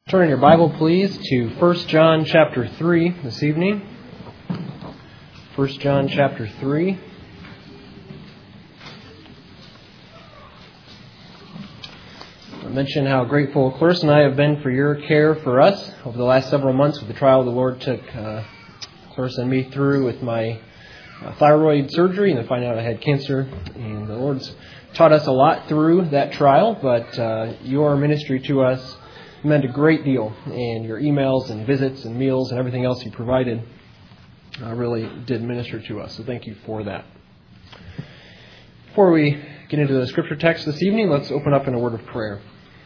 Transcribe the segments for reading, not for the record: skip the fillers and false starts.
Turn in your Bible, please, to 1 John chapter 3 this evening. 1 John chapter 3. I mentioned how grateful Clarissa and I have been for your care for us over the last several months with the trial the Lord took Clarissa and me through with my thyroid surgery and then finding out I had cancer. And the Lord's taught us a lot through that trial, but your ministry to us meant a great deal, and your emails and visits and meals and everything else you provided really did minister to us. So thank you for that. Before we get into the scripture text this evening, let's open up in a word of prayer.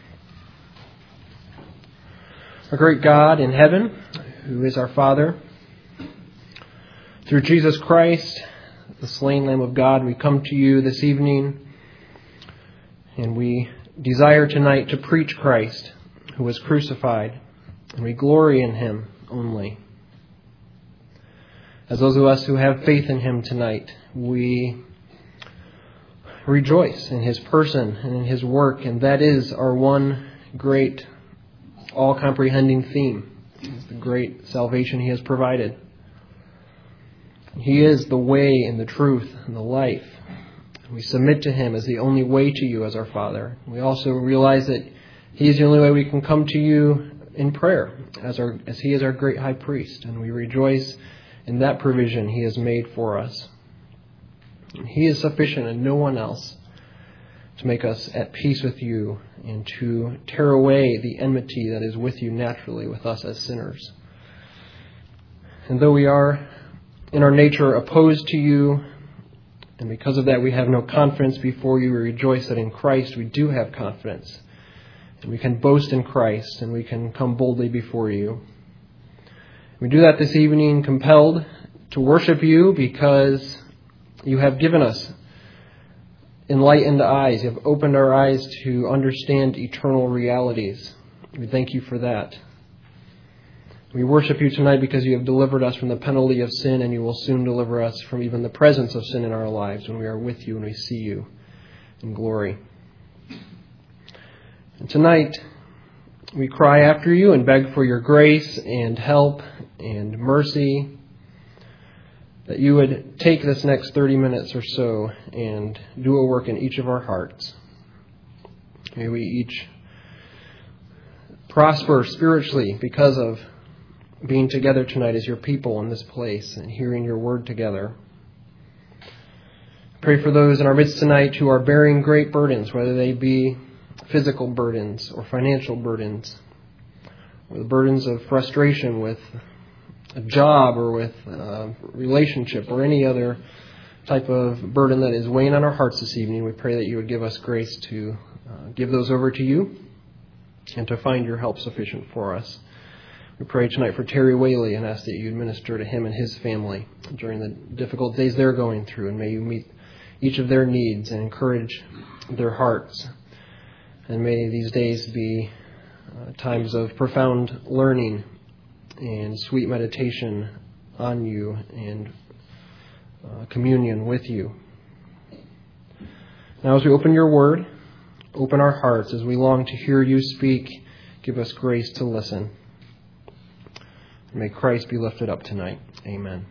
Our great God in heaven, who is our Father, through Jesus Christ, the slain Lamb of God, we come to you this evening, and we desire tonight to preach Christ, who was crucified, and we glory in him only. As those of us who have faith in him tonight, we rejoice in his person and in his work, and that is our one great, all-comprehending theme. It's the great salvation he has provided. He is the way and the truth and the life. We submit to him as the only way to you as our Father. We also realize that he is the only way we can come to you in prayer as he is our great high priest, and we rejoice in that provision he has made for us. He is sufficient and no one else to make us at peace with you and to tear away the enmity that is with you naturally with us as sinners. And though we are in our nature opposed to you, and because of that we have no confidence before you, we rejoice that in Christ we do have confidence. And we can boast in Christ, and we can come boldly before you. We do that this evening, compelled to worship you because you have given us enlightened eyes. You have opened our eyes to understand eternal realities. We thank you for that. We worship you tonight because you have delivered us from the penalty of sin, and you will soon deliver us from even the presence of sin in our lives when we are with you and we see you in glory. And tonight, we cry after you and beg for your grace and help and mercy, that you would take this next 30 minutes or so and do a work in each of our hearts. May we each prosper spiritually because of being together tonight as your people in this place and hearing your word together. Pray for those in our midst tonight who are bearing great burdens, whether they be physical burdens or financial burdens, or the burdens of frustration with a job or with a relationship or any other type of burden that is weighing on our hearts this evening. We pray that you would give us grace to give those over to you and to find your help sufficient for us. We pray tonight for Terry Whaley and ask that you minister to him and his family during the difficult days they're going through, and may you meet each of their needs and encourage their hearts. And may these days be times of profound learning and sweet meditation on you and communion with you. Now as we open your word, open our hearts as we long to hear you speak. Give us grace to listen. And may Christ be lifted up tonight. Amen.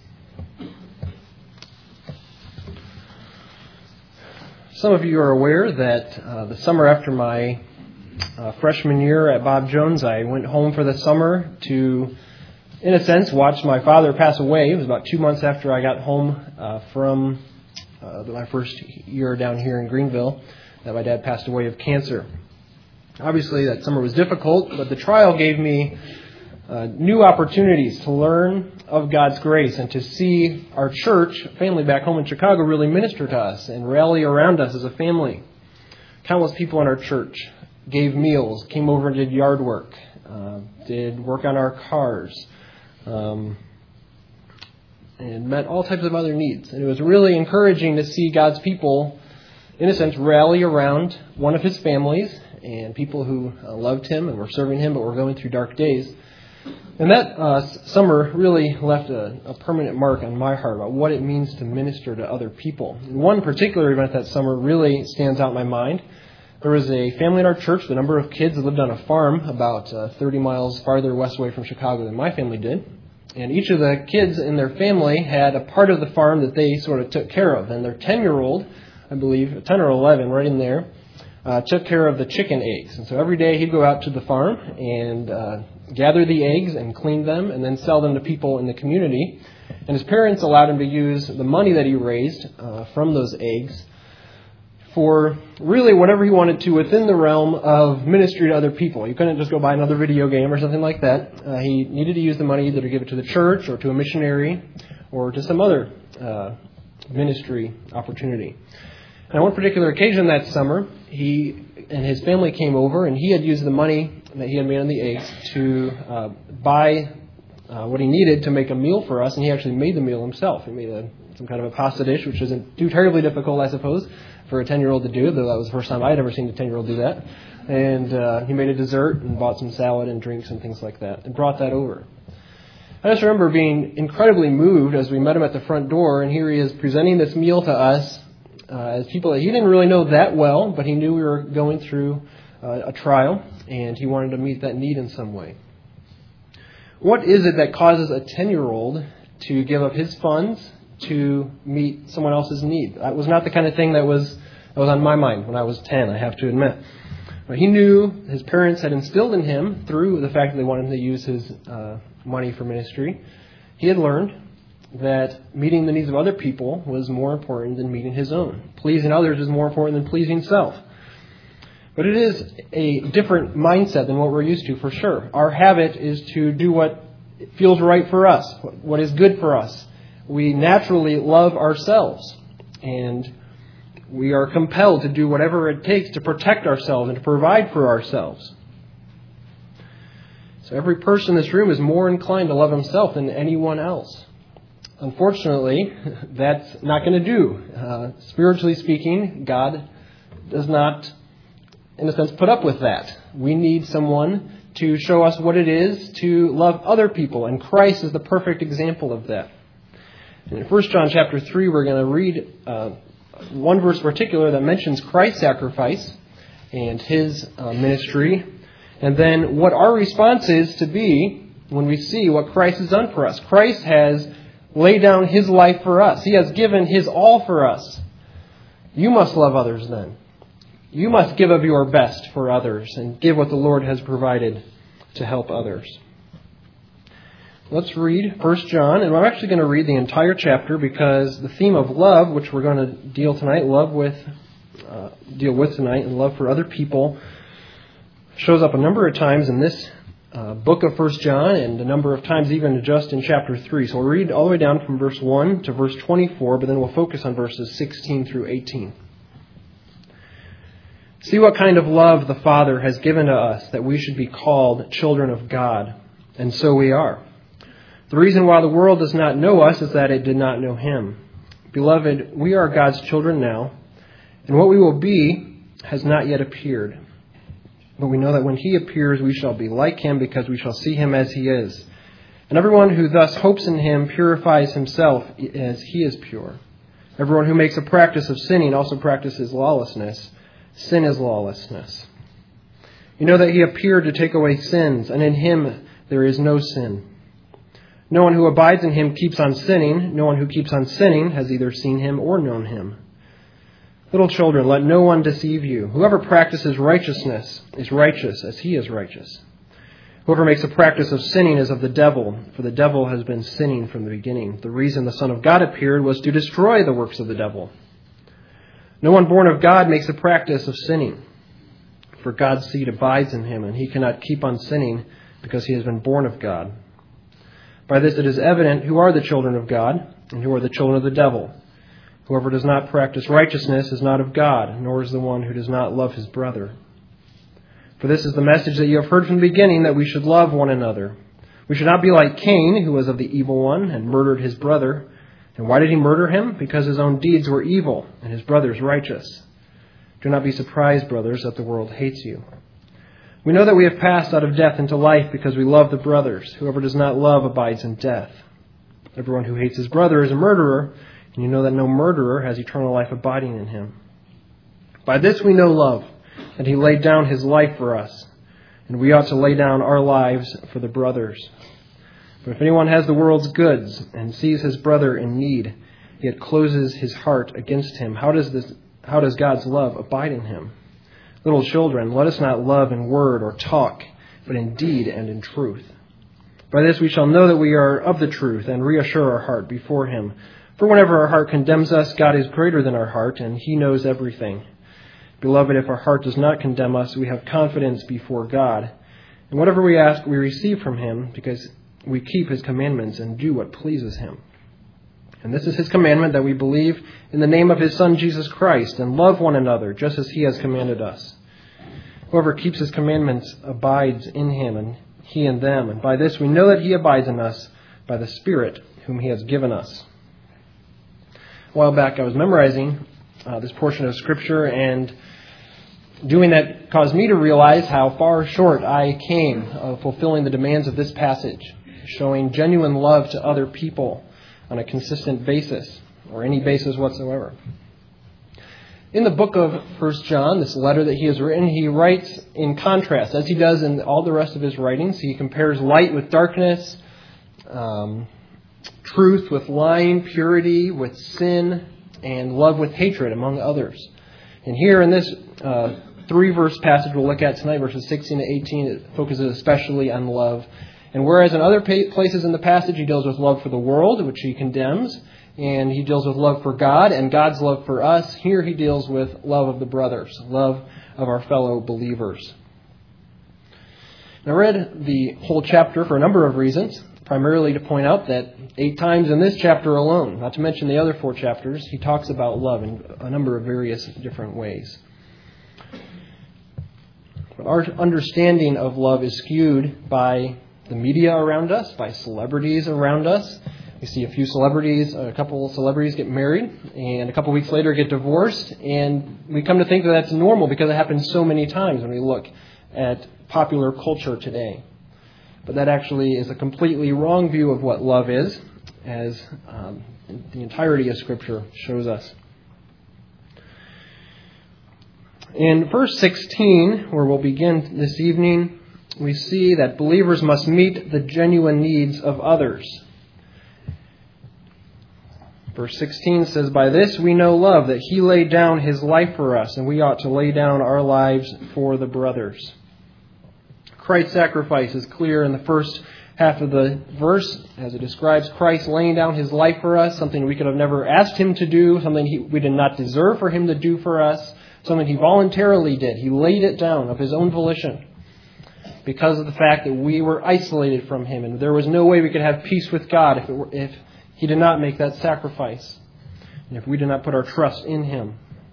Some of you are aware that the summer after my freshman year at Bob Jones, I went home for the summer to, in a sense, watch my father pass away. It was about 2 months after I got home from my first year down here in Greenville that my dad passed away of cancer. Obviously, that summer was difficult, but the trial gave me new opportunities to learn of God's grace and to see our church family back home in Chicago really minister to us and rally around us as a family. Countless people in our church gave meals, came over and did yard work, did work on our cars, and met all types of other needs. And it was really encouraging to see God's people, in a sense, rally around one of his families and people who loved him and were serving him but were going through dark days. And that summer really left a permanent mark on my heart about what it means to minister to other people. And one particular event that summer really stands out in my mind. There was a family in our church, the number of kids that lived on a farm about 30 miles farther west away from Chicago than my family did. And each of the kids in their family had a part of the farm that they sort of took care of. And their 10-year-old, I believe, 10 or 11, right in there, took care of the chicken eggs. And so every day he'd go out to the farm and gather the eggs and clean them and then sell them to people in the community. And his parents allowed him to use the money that he raised from those eggs for really whatever he wanted to within the realm of ministry to other people. He couldn't just go buy another video game or something like that. He needed to use the money either to give it to the church or to a missionary or to some other ministry opportunity. And on one particular occasion that summer, he and his family came over, and he had used the money that he had made on the eggs to buy what he needed to make a meal for us, and he actually made the meal himself. He made some kind of a pasta dish, which isn't too terribly difficult, I suppose, for a 10-year-old to do, though that was the first time I'd ever seen a 10-year-old do that. And he made a dessert and bought some salad and drinks and things like that and brought that over. I just remember being incredibly moved as we met him at the front door, and here he is presenting this meal to us as people that he didn't really know that well, but he knew we were going through a trial, and he wanted to meet that need in some way. What is it that causes a 10-year-old to give up his funds to meet someone else's need? That was not the kind of thing that was on my mind when I was 10, I have to admit. But he knew his parents had instilled in him, through the fact that they wanted him to use his money for ministry, he had learned that meeting the needs of other people was more important than meeting his own. Pleasing others is more important than pleasing self. But it is a different mindset than what we're used to, for sure. Our habit is to do what feels right for us, what is good for us. We naturally love ourselves, and we are compelled to do whatever it takes to protect ourselves and to provide for ourselves. So every person in this room is more inclined to love himself than anyone else. Unfortunately, that's not going to do. Spiritually speaking, God does not, in a sense, put up with that. We need someone to show us what it is to love other people, and Christ is the perfect example of that. And in 1 John chapter 3, we're going to read one verse in particular that mentions Christ's sacrifice and his ministry, and then what our response is to be when we see what Christ has done for us. Christ has laid down his life for us. He has given his all for us. You must love others then. You must give of your best for others and give what the Lord has provided to help others. Let's read 1 John, and I'm actually going to read the entire chapter because the theme of love, which we're going to deal with tonight, and love for other people, shows up a number of times in this book of 1 John, and a number of times even just in chapter 3. So we'll read all the way down from verse 1 to verse 24, but then we'll focus on verses 16 through 18. See what kind of love the Father has given to us, that we should be called children of God, and so we are. The reason why the world does not know us is that it did not know him. Beloved, we are God's children now, and what we will be has not yet appeared. But we know that when he appears, we shall be like him, because we shall see him as he is. And everyone who thus hopes in him purifies himself as he is pure. Everyone who makes a practice of sinning also practices lawlessness. Sin is lawlessness. You know that he appeared to take away sins, and in him there is no sin. No one who abides in him keeps on sinning. No one who keeps on sinning has either seen him or known him. Little children, let no one deceive you. Whoever practices righteousness is righteous as he is righteous. Whoever makes a practice of sinning is of the devil, for the devil has been sinning from the beginning. The reason the Son of God appeared was to destroy the works of the devil. No one born of God makes a practice of sinning, for God's seed abides in him, and he cannot keep on sinning because he has been born of God. By this it is evident who are the children of God and who are the children of the devil. Whoever does not practice righteousness is not of God, nor is the one who does not love his brother. For this is the message that you have heard from the beginning, that we should love one another. We should not be like Cain, who was of the evil one and murdered his brother. And why did he murder him? Because his own deeds were evil and his brother's righteous. Do not be surprised, brothers, that the world hates you. We know that we have passed out of death into life because we love the brothers. Whoever does not love abides in death. Everyone who hates his brother is a murderer, and you know that no murderer has eternal life abiding in him. By this we know love, that he laid down his life for us, and we ought to lay down our lives for the brothers. But if anyone has the world's goods and sees his brother in need, yet closes his heart against him, how does God's love abide in him? Little children, let us not love in word or talk, but in deed and in truth. By this we shall know that we are of the truth, and reassure our heart before him. For whenever our heart condemns us, God is greater than our heart, and he knows everything. Beloved, if our heart does not condemn us, we have confidence before God. And whatever we ask, we receive from him, because we keep his commandments and do what pleases him. And this is his commandment, that we believe in the name of his Son, Jesus Christ, and love one another, just as he has commanded us. Whoever keeps his commandments abides in him, and he in them. And by this we know that he abides in us, by the Spirit whom he has given us. A while back I was memorizing this portion of Scripture, and doing that caused me to realize how far short I came of fulfilling the demands of this passage, showing genuine love to other people on a consistent basis, or any basis whatsoever. In the book of 1 John, this letter that he has written, he writes in contrast, as he does in all the rest of his writings. He compares light with darkness, truth with lying, purity with sin, and love with hatred, among others. And here in this 3-verse passage we'll look at tonight, verses 16 to 18, it focuses especially on love. And whereas in other places in the passage he deals with love for the world, which he condemns, and he deals with love for God and God's love for us, here he deals with love of the brothers, love of our fellow believers. Now, I read the whole chapter for a number of reasons, primarily to point out that 8 times in this chapter alone, not to mention the other 4 chapters, he talks about love in a number of various different ways. But our understanding of love is skewed by the media around us, by celebrities around us. We see a couple of celebrities get married, and a couple of weeks later get divorced, and we come to think that that's normal because it happens so many times when we look at popular culture today. But that actually is a completely wrong view of what love is, as the entirety of Scripture shows us. In verse 16, where we'll begin this evening, we see that believers must meet the genuine needs of others. Verse 16 says, "By this we know love, that he laid down his life for us, and we ought to lay down our lives for the brothers." Christ's sacrifice is clear in the first half of the verse, as it describes Christ laying down his life for us, something we could have never asked him to do, something we did not deserve for him to do for us, something he voluntarily did. He laid it down of his own volition because of the fact that we were isolated from him, and there was no way we could have peace with God if he did not make that sacrifice, and if we did not put our trust in him.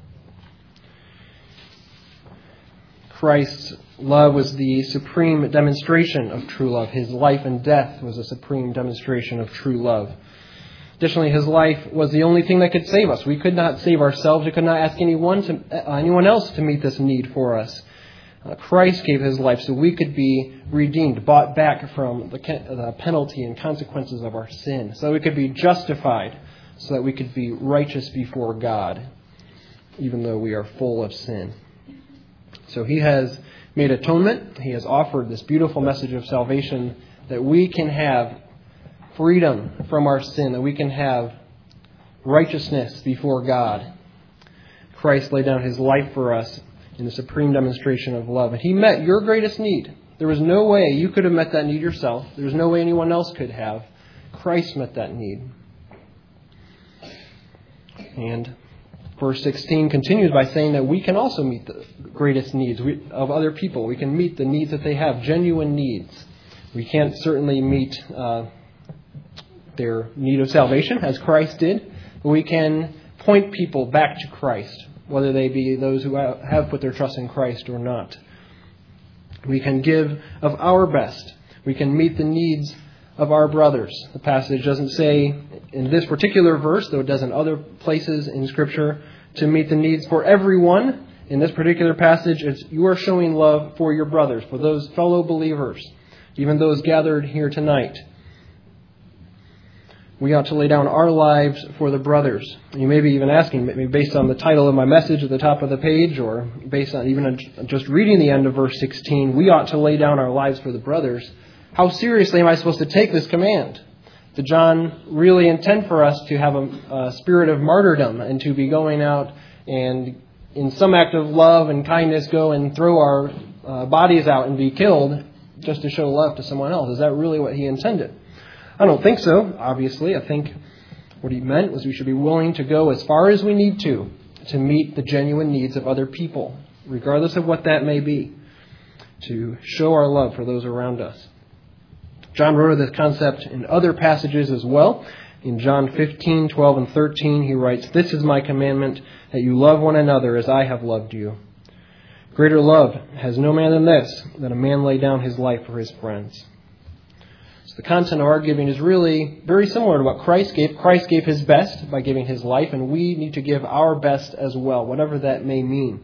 Christ's love was the supreme demonstration of true love. His life and death was a supreme demonstration of true love. Additionally, his life was the only thing that could save us. We could not save ourselves. We could not ask anyone else to meet this need for us. Christ gave his life so we could be redeemed, bought back from the penalty and consequences of our sin, so that we could be justified, so that we could be righteous before God, even though we are full of sin. So he has made atonement. He has offered this beautiful message of salvation, that we can have freedom from our sin, that we can have righteousness before God. Christ laid down his life for us in the supreme demonstration of love. And he met your greatest need. There was no way you could have met that need yourself. There was no way anyone else could have. Christ met that need. And verse 16 continues by saying that we can also meet the greatest needs of other people. We can meet the needs that they have, genuine needs. We can't certainly meet their need of salvation, as Christ did, but we can point people back to Christ, whether they be those who have put their trust in Christ or not. We can give of our best. We can meet the needs of our brothers. The passage doesn't say in this particular verse, though it does in other places in Scripture, to meet the needs for everyone. In this particular passage, it's you are showing love for your brothers, for those fellow believers, even those gathered here tonight. We ought to lay down our lives for the brothers. You may be even asking, maybe based on the title of my message at the top of the page, or based on even just reading the end of verse 16, we ought to lay down our lives for the brothers. How seriously am I supposed to take this command? Did John really intend for us to have a spirit of martyrdom and to be going out and in some act of love and kindness go and throw our bodies out and be killed just to show love to someone else? Is that really what he intended? I don't think so, obviously. I think what he meant was we should be willing to go as far as we need to meet the genuine needs of other people, regardless of what that may be, to show our love for those around us. John wrote of this concept in other passages as well. In John 15, 12, and 13, he writes, "This is my commandment, that you love one another as I have loved you. Greater love has no man than this, that a man lay down his life for his friends." So the content of our giving is really very similar to what Christ gave. Christ gave his best by giving his life, and we need to give our best as well, whatever that may mean.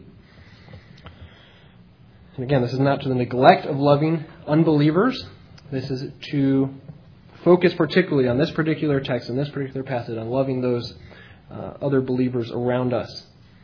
And again, this is not to the neglect of loving unbelievers. This is to focus particularly on this particular text and this particular passage, on loving those other believers around us.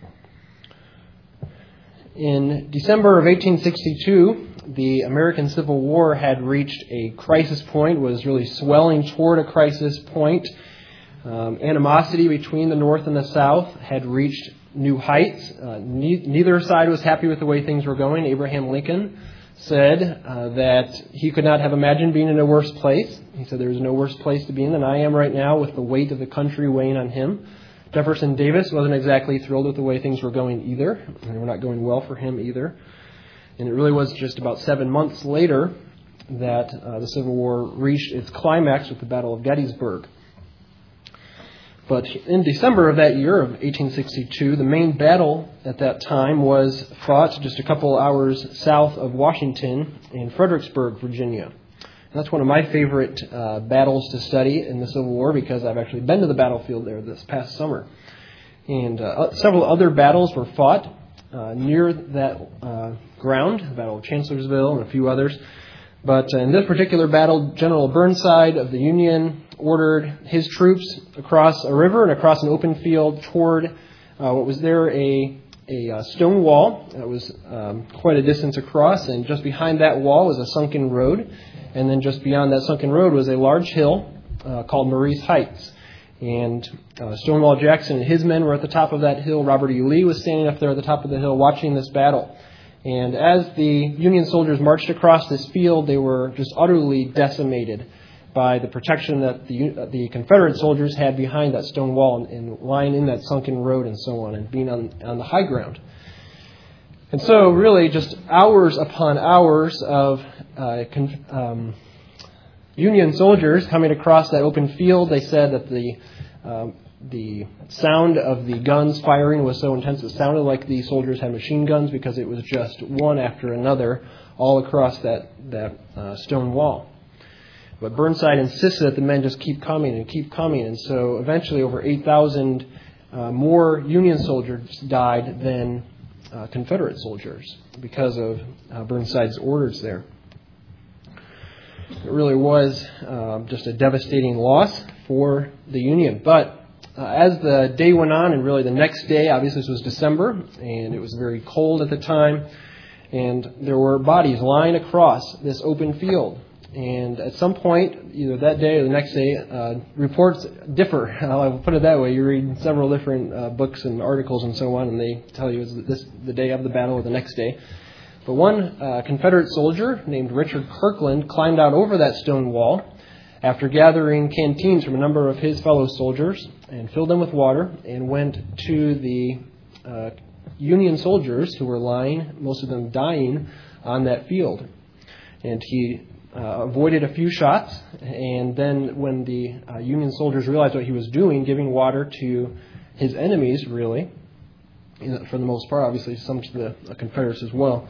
In December of 1862, the American Civil War had reached a crisis point, was really swelling toward a crisis point. Animosity between the North and the South had reached new heights. Neither side was happy with the way things were going. Abraham Lincoln said that he could not have imagined being in a worse place. He said there was no worse place to be in than I am right now, with the weight of the country weighing on him. Jefferson Davis wasn't exactly thrilled with the way things were going either. They were not going well for him either. And it really was just about 7 months later that the Civil War reached its climax with the Battle of Gettysburg. But in December of that year, of 1862, the main battle at that time was fought just a couple hours south of Washington in Fredericksburg, Virginia. And that's one of my favorite battles to study in the Civil War, because I've actually been to the battlefield there this past summer. And several other battles were fought near that ground, the Battle of Chancellorsville and a few others. But in this particular battle, General Burnside of the Union ordered his troops across a river and across an open field toward what was there a stone wall that was quite a distance across, and just behind that wall was a sunken road, and then just beyond that sunken road was a large hill called Marye's Heights. And Stonewall Jackson and his men were at the top of that hill. Robert E. Lee was standing up there at the top of the hill watching this battle. And as the Union soldiers marched across this field, they were just utterly decimated by the protection that the Confederate soldiers had behind that stone wall and lying in that sunken road and so on, and being on the high ground. And so really just hours upon hours of Union soldiers coming across that open field. They said that the sound of the guns firing was so intense it sounded like the soldiers had machine guns, because it was just one after another all across that stone wall. But Burnside insisted that the men just keep coming, and so eventually over 8,000 more Union soldiers died than Confederate soldiers because of Burnside's orders there. It really was just a devastating loss for the Union. But as the day went on, and really the next day, obviously this was December, and it was very cold at the time, and there were bodies lying across this open field. And at some point, either that day or the next day, reports differ. I'll put it that way. You read several different books and articles and so on, and they tell you it's the day of the battle or the next day. But one Confederate soldier named Richard Kirkland climbed out over that stone wall after gathering canteens from a number of his fellow soldiers and filled them with water, and went to the Union soldiers who were lying, most of them dying, on that field. And he avoided a few shots, and then when the Union soldiers realized what he was doing, giving water to his enemies, really, for the most part, obviously some to the Confederates as well,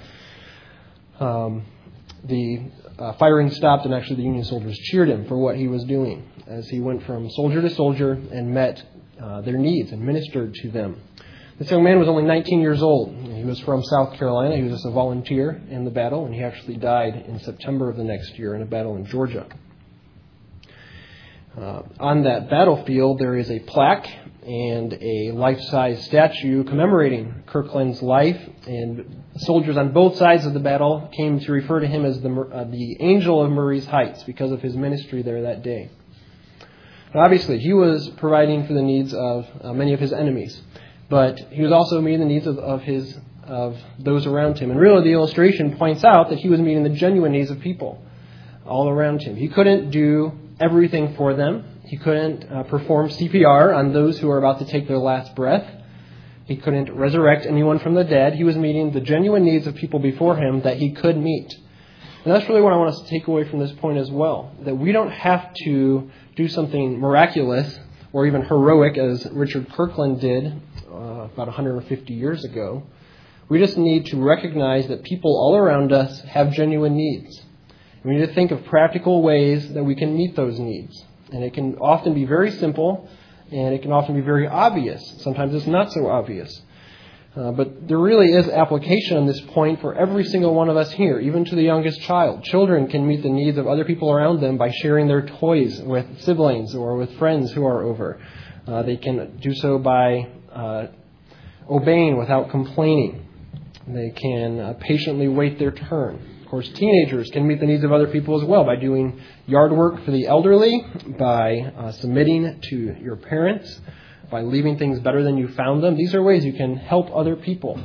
the firing stopped, and actually the Union soldiers cheered him for what he was doing as he went from soldier to soldier and met their needs and ministered to them. This young man was only 19 years old. He was from South Carolina. He was just a volunteer in the battle, and he actually died in September of the next year in a battle in Georgia. On that battlefield, there is a plaque and a life-size statue commemorating Kirkland's life, and soldiers on both sides of the battle came to refer to him as the Angel of Murray's Heights because of his ministry there that day. Now, obviously, he was providing for the needs of many of his enemies, but he was also meeting the needs of those around him. And really, the illustration points out that he was meeting the genuine needs of people all around him. He couldn't do everything for them. He couldn't perform CPR on those who are about to take their last breath. He couldn't resurrect anyone from the dead. He was meeting the genuine needs of people before him that he could meet. And that's really what I want us to take away from this point as well, that we don't have to do something miraculous or even heroic as Richard Kirkland did about 150 years ago. We just need to recognize that people all around us have genuine needs. We need to think of practical ways that we can meet those needs. And it can often be very simple, and it can often be very obvious. Sometimes it's not so obvious. But there really is application on this point for every single one of us here, even to the youngest child. Children can meet the needs of other people around them by sharing their toys with siblings or with friends who are over. They can do so by obeying without complaining. They can patiently wait their turn. Of course, teenagers can meet the needs of other people as well by doing yard work for the elderly, by submitting to your parents, by leaving things better than you found them. These are ways you can help other people.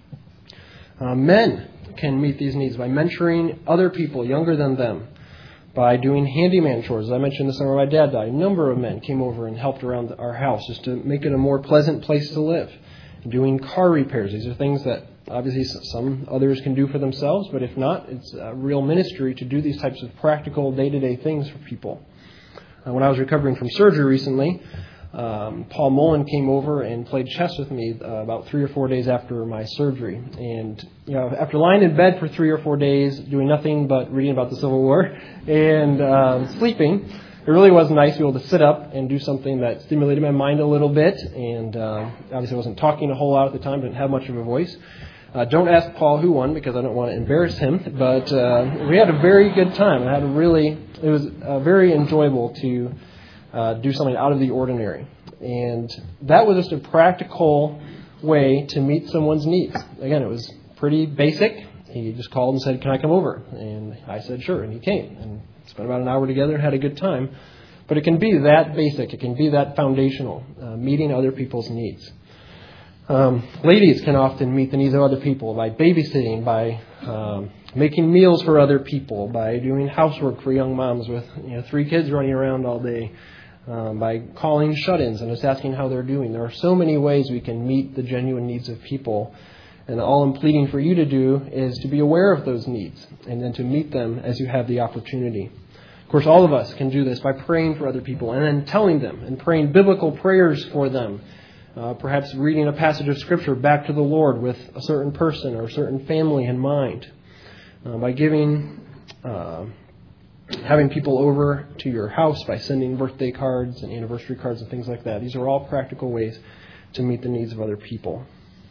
Men can meet these needs by mentoring other people younger than them, by doing handyman chores. As I mentioned the summer my dad died, a number of men came over and helped around our house just to make it a more pleasant place to live. Doing car repairs. These are things that obviously some others can do for themselves, but if not, it's a real ministry to do these types of practical day-to-day things for people. When I was recovering from surgery recently, Paul Mullen came over and played chess with me about 3 or 4 days after my surgery. And after lying in bed for 3 or 4 days, doing nothing but reading about the Civil War and sleeping, it really was nice to be able to sit up and do something that stimulated my mind a little bit. And obviously I wasn't talking a whole lot at the time, didn't have much of a voice. Don't ask Paul who won because I don't want to embarrass him. But we had a very good time. It was very enjoyable to do something out of the ordinary. And that was just a practical way to meet someone's needs. Again, it was pretty basic. He just called and said, "Can I come over?" And I said, "Sure." And he came. And spent about an hour together and had a good time. But it can be that basic. It can be that foundational, meeting other people's needs. Ladies can often meet the needs of other people by babysitting, by making meals for other people, by doing housework for young moms with 3 kids running around all day, by calling shut-ins and just asking how they're doing. There are so many ways we can meet the genuine needs of people. And all I'm pleading for you to do is to be aware of those needs and then to meet them as you have the opportunity. Of course, all of us can do this by praying for other people and then telling them and praying biblical prayers for them. Perhaps reading a passage of Scripture back to the Lord with a certain person or a certain family in mind. By having people over to your house, by sending birthday cards and anniversary cards and things like that. These are all practical ways to meet the needs of other people.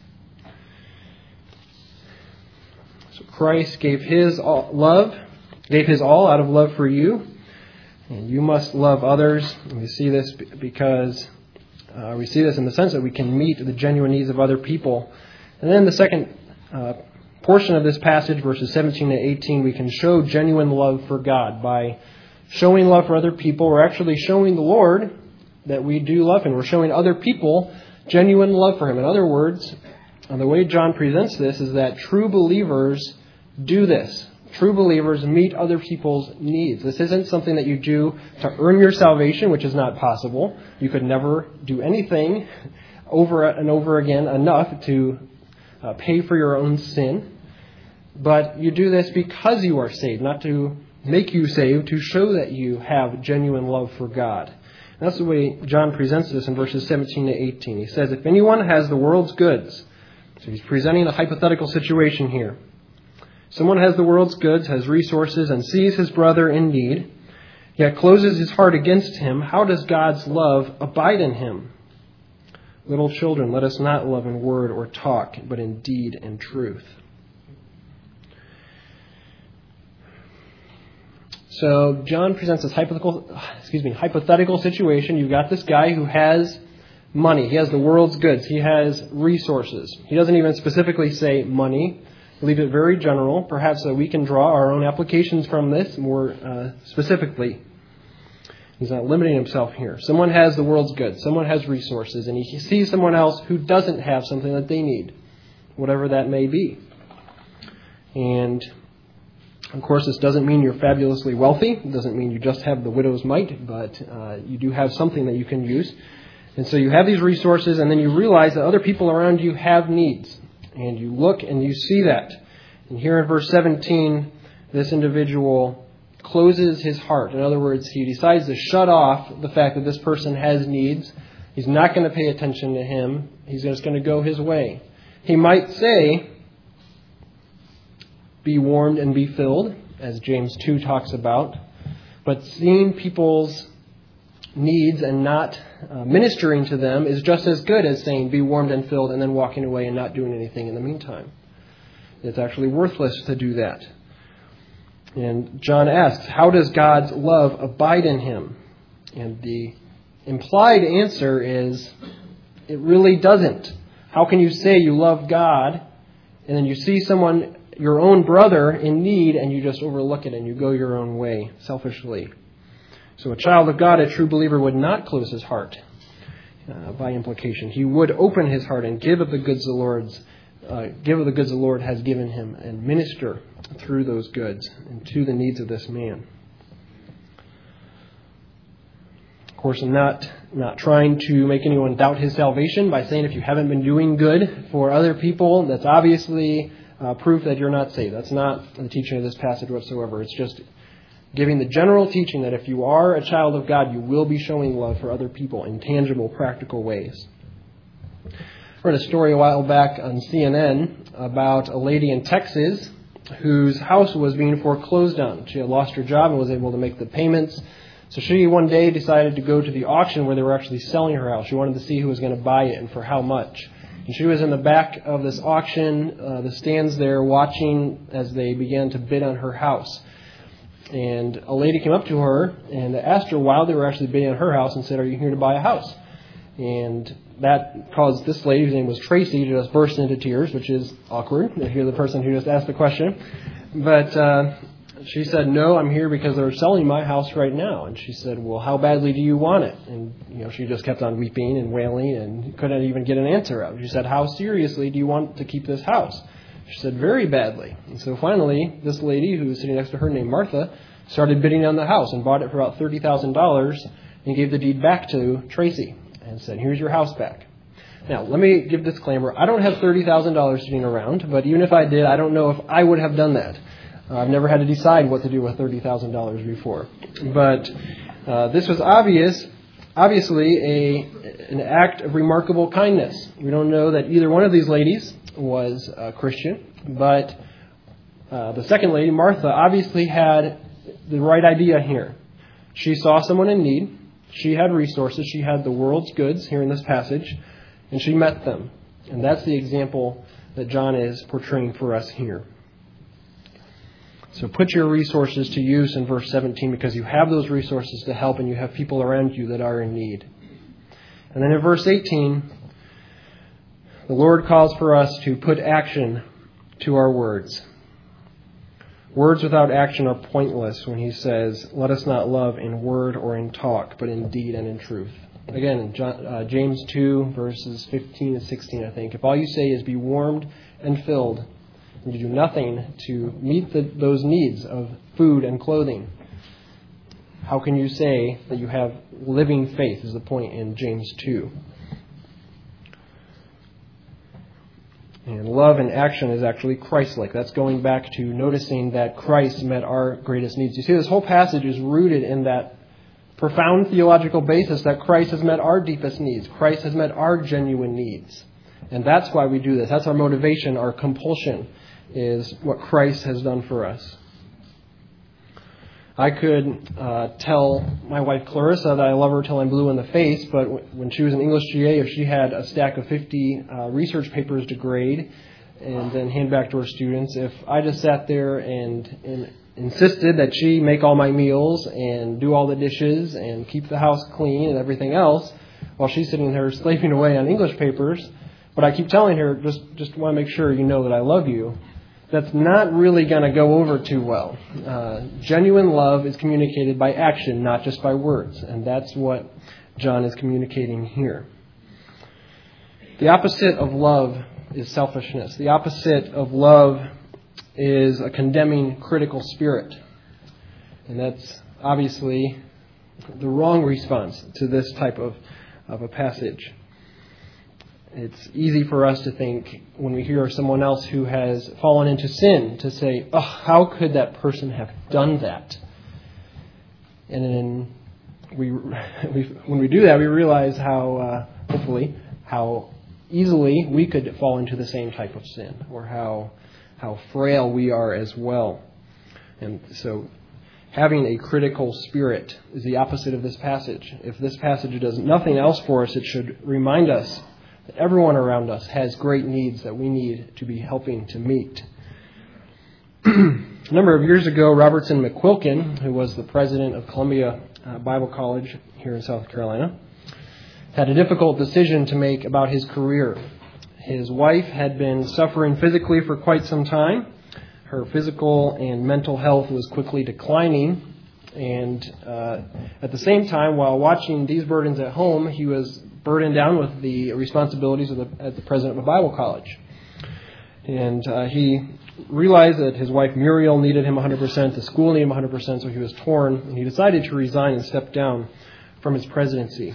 So Christ gave his all out of love for you, and you must love others. And we see this because we see this in the sense that we can meet the genuine needs of other people. And then the second portion of this passage, verses 17 to 18, we can show genuine love for God. By showing love for other people, we're actually showing the Lord that we do love Him. We're showing other people genuine love for Him. In other words, and the way John presents this is that true believers do this. True believers meet other people's needs. This isn't something that you do to earn your salvation, which is not possible. You could never do anything over and over again enough to pay for your own sin. But you do this because you are saved, not to make you saved, to show that you have genuine love for God. And that's the way John presents this in verses 17 to 18. He says, if anyone has the world's goods, so he's presenting a hypothetical situation here. Someone has the world's goods, has resources, and sees his brother in need, yet closes his heart against him. How does God's love abide in him? Little children, let us not love in word or talk, but in deed and truth. So John presents this hypothetical situation. You've got this guy who has money. He has the world's goods. He has resources. He doesn't even specifically say money. Leave it very general. Perhaps we can draw our own applications from this more specifically. He's not limiting himself here. Someone has the world's goods. Someone has resources. And he sees someone else who doesn't have something that they need, whatever that may be. And, of course, this doesn't mean you're fabulously wealthy. It doesn't mean you just have the widow's mite, but you do have something that you can use. And so you have these resources, and then you realize that other people around you have needs. And you look and you see that. And here in verse 17, this individual closes his heart. In other words, he decides to shut off the fact that this person has needs. He's not going to pay attention to him. He's just going to go his way. He might say, be warmed and be filled, as James 2 talks about. But seeing people's needs and not ministering to them is just as good as saying be warmed and filled and then walking away and not doing anything in the meantime. It's actually worthless to do that. And John asks, how does God's love abide in him? And the implied answer is, it really doesn't. How can you say you love God and then you see someone, your own brother, in need and you just overlook it and you go your own way selfishly? So a child of God, a true believer, would not close his heart by implication. He would open his heart and give of the goods the Lord has given him and minister through those goods and to the needs of this man. Of course, I'm not trying to make anyone doubt his salvation by saying if you haven't been doing good for other people, that's obviously proof that you're not saved. That's not the teaching of this passage whatsoever. It's just giving the general teaching that if you are a child of God, you will be showing love for other people in tangible, practical ways. I read a story a while back on CNN about a lady in Texas whose house was being foreclosed on. She had lost her job and was able to make the payments. So she one day decided to go to the auction where they were actually selling her house. She wanted to see who was going to buy it and for how much. And she was in the back of this auction, the stands there, watching as they began to bid on her house. And a lady came up to her and asked her while they were actually bidding on her house and said, "Are you here to buy a house?" And that caused this lady, whose name was Tracy, to just burst into tears, which is awkward if you're the person who just asked the question. But she said, "No, I'm here because they're selling my house right now." And she said, "Well, how badly do you want it?" And she just kept on weeping and wailing and couldn't even get an answer out. She said, "How seriously do you want to keep this house?" She said, "Very badly." And so finally, this lady, who was sitting next to her, named Martha, started bidding on the house and bought it for about $30,000 and gave the deed back to Tracy and said, "Here's your house back." Now, let me give a disclaimer. I don't have $30,000 sitting around, but even if I did, I don't know if I would have done that. I've never had to decide what to do with $30,000 before. But this was obviously an act of remarkable kindness. We don't know that either one of these ladies was a Christian, but the second lady, Martha, obviously had the right idea here. She saw someone in need. She had resources. She had the world's goods here in this passage, and she met them. And that's the example that John is portraying for us here. So put your resources to use in verse 17 because you have those resources to help and you have people around you that are in need. And then in verse 18, the Lord calls for us to put action to our words. Words without action are pointless when he says, "Let us not love in word or in talk, but in deed and in truth." Again, James 2, verses 15 and 16, I think. If all you say is be warmed and filled, and you do nothing to meet those needs of food and clothing, how can you say that you have living faith, is the point in James 2. And love in action is actually Christ-like. That's going back to noticing that Christ met our greatest needs. You see, this whole passage is rooted in that profound theological basis that Christ has met our deepest needs. Christ has met our genuine needs. And that's why we do this. That's our motivation, our compulsion, is what Christ has done for us. I could tell my wife Clarissa that I love her till I'm blue in the face, but when she was in English GA, if she had a stack of 50 research papers to grade and then hand back to her students, if I just sat there and insisted that she make all my meals and do all the dishes and keep the house clean and everything else while she's sitting there slaving away on English papers. But I keep telling her, just want to make sure you know that I love you. That's not really going to go over too well. Genuine love is communicated by action, not just by words. And that's what John is communicating here. The opposite of love is selfishness. The opposite of love is a condemning, critical spirit. And that's obviously the wrong response to this type of a passage. It's easy for us to think when we hear someone else who has fallen into sin to say, oh, how could that person have done that? And then when we do that, we realize how, hopefully, how easily we could fall into the same type of sin, or how frail we are as well. And so having a critical spirit is the opposite of this passage. If this passage does nothing else for us, it should remind us that everyone around us has great needs that we need to be helping to meet. A number of years ago, Robertson McQuilkin, who was the president of Columbia Bible College here in South Carolina, had a difficult decision to make about his career. His wife had been suffering physically for quite some time. Her physical and mental health was quickly declining. And at the same time, while watching these burdens at home, he was burdened down with the responsibilities as the president of a Bible college. And he realized that his wife Muriel needed him 100%, the school needed him 100%, so he was torn, and he decided to resign and step down from his presidency.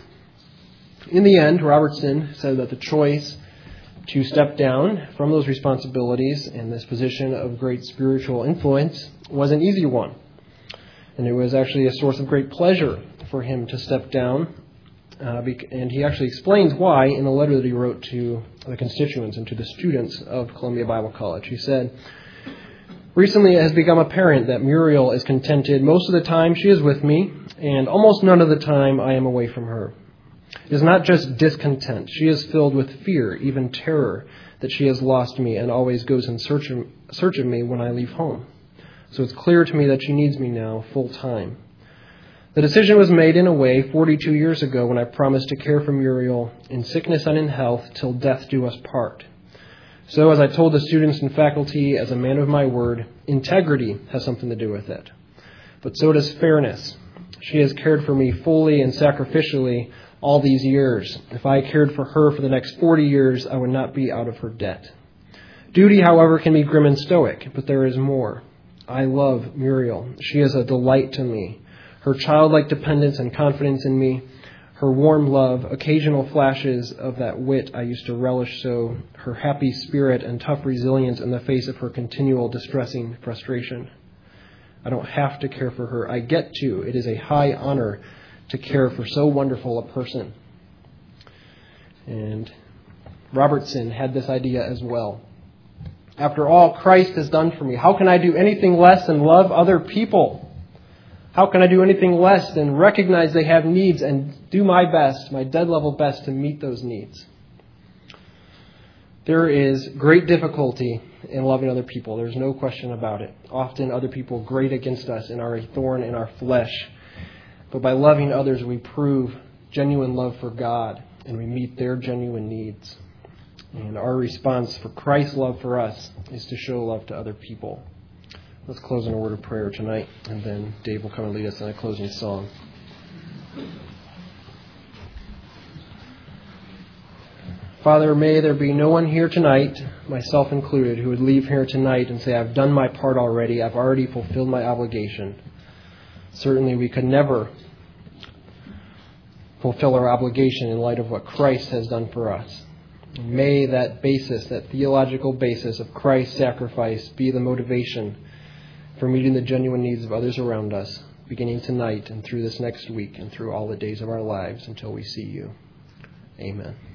In the end, Robertson said that the choice to step down from those responsibilities and this position of great spiritual influence was an easy one. And it was actually a source of great pleasure for him to step down. And he actually explains why in a letter that he wrote to the constituents and to the students of Columbia Bible College. He said, "Recently it has become apparent that Muriel is contented most of the time she is with me, and almost none of the time I am away from her. It is not just discontent. She is filled with fear, even terror, that she has lost me and always goes in search of me when I leave home. So it's clear to me that she needs me now full time. The decision was made in a way 42 years ago when I promised to care for Muriel in sickness and in health till death do us part. So as I told the students and faculty as a man of my word, integrity has something to do with it. But so does fairness. She has cared for me fully and sacrificially all these years. If I cared for her for the next 40 years, I would not be out of her debt. Duty, however, can be grim and stoic, but there is more. I love Muriel. She is a delight to me. Her childlike dependence and confidence in me, her warm love, occasional flashes of that wit I used to relish so, her happy spirit and tough resilience in the face of her continual distressing frustration. I don't have to care for her. I get to. It is a high honor to care for so wonderful a person." And Robertson had this idea as well. After all Christ has done for me, how can I do anything less than love other people? How can I do anything less than recognize they have needs and do my best, my dead level best, to meet those needs? There is great difficulty in loving other people. There's no question about it. Often other people grate against us and are a thorn in our flesh. But by loving others, we prove genuine love for God and we meet their genuine needs. And our response for Christ's love for us is to show love to other people. Let's close in a word of prayer tonight, and then Dave will come and lead us in a closing song. Father, may there be no one here tonight, myself included, who would leave here tonight and say, I've done my part already, I've already fulfilled my obligation. Certainly we could never fulfill our obligation in light of what Christ has done for us. May that basis, that theological basis of Christ's sacrifice, be the motivation for meeting the genuine needs of others around us, beginning tonight and through this next week and through all the days of our lives until we see you. Amen.